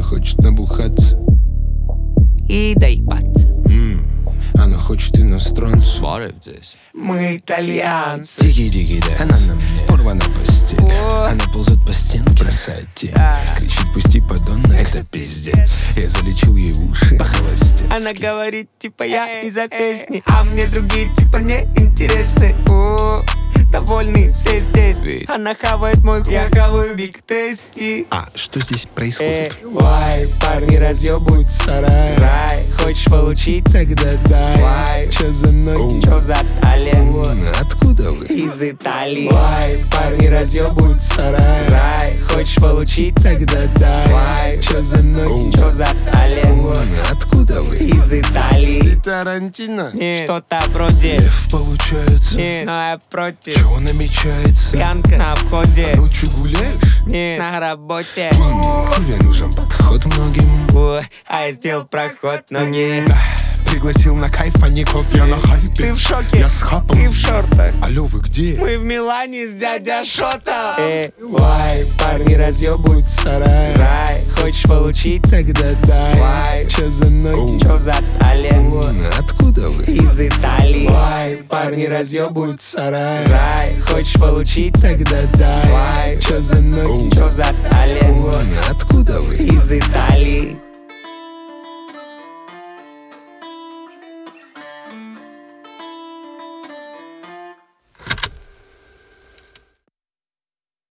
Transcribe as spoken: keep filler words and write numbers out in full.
хочет набухаться и доебаться. М, Она хочет иностранцев. Сварив здесь. Мы итальянцы. Тики-тики, да, она на мне порвана постель. О. Она ползет по стенке, бросает тень. А. Кричит, пусти подонок, это пиздец. Я залечил ей уши по-холостецки. Она говорит, типа, я из-за песни, а мне другие, типа, не интересны. О, довольны все здесь. Ведь. Она хавает мой хуй, я хаваю биг тести. А что здесь Э, происходит? вай, парни разъебывают сарай. Рай, хочешь получить? Тогда дай. Вай, Чё за ноги? чё за талент? Откуда вы? Из Италии. Вай, парни разъебывают сарай. Рай, хочешь получить? Тогда дай. Вай, Чё за ноги? чё за талент? Откуда вы? Из Италии. Тарантино? Нет, что-то вроде. Лев получается. Нет, но я против. Чё намечается? Пьянка на входе. Ночью гуляешь? Нет, на работе. Тебе нужен подход многим. Ой, а я сделал проход, но не. Пригласил на кайф, а не кофе. Я на хайпе. Ты в шоке? Я с хапом. Ты в шортах. Алло, вы где? Мы в Милане с дядя Шота. Э, вай, парни разъебывают сарай. Рай, хочешь получить? Тогда дай. Вай, Чё за ноги? чё за талент? Откуда вы? Из Италии. Вай, парни разъебывают сарай. Рай, хочешь получить? Тогда дай. Вай, Чё за ноги? чё за талент? Откуда вы? Из Италии.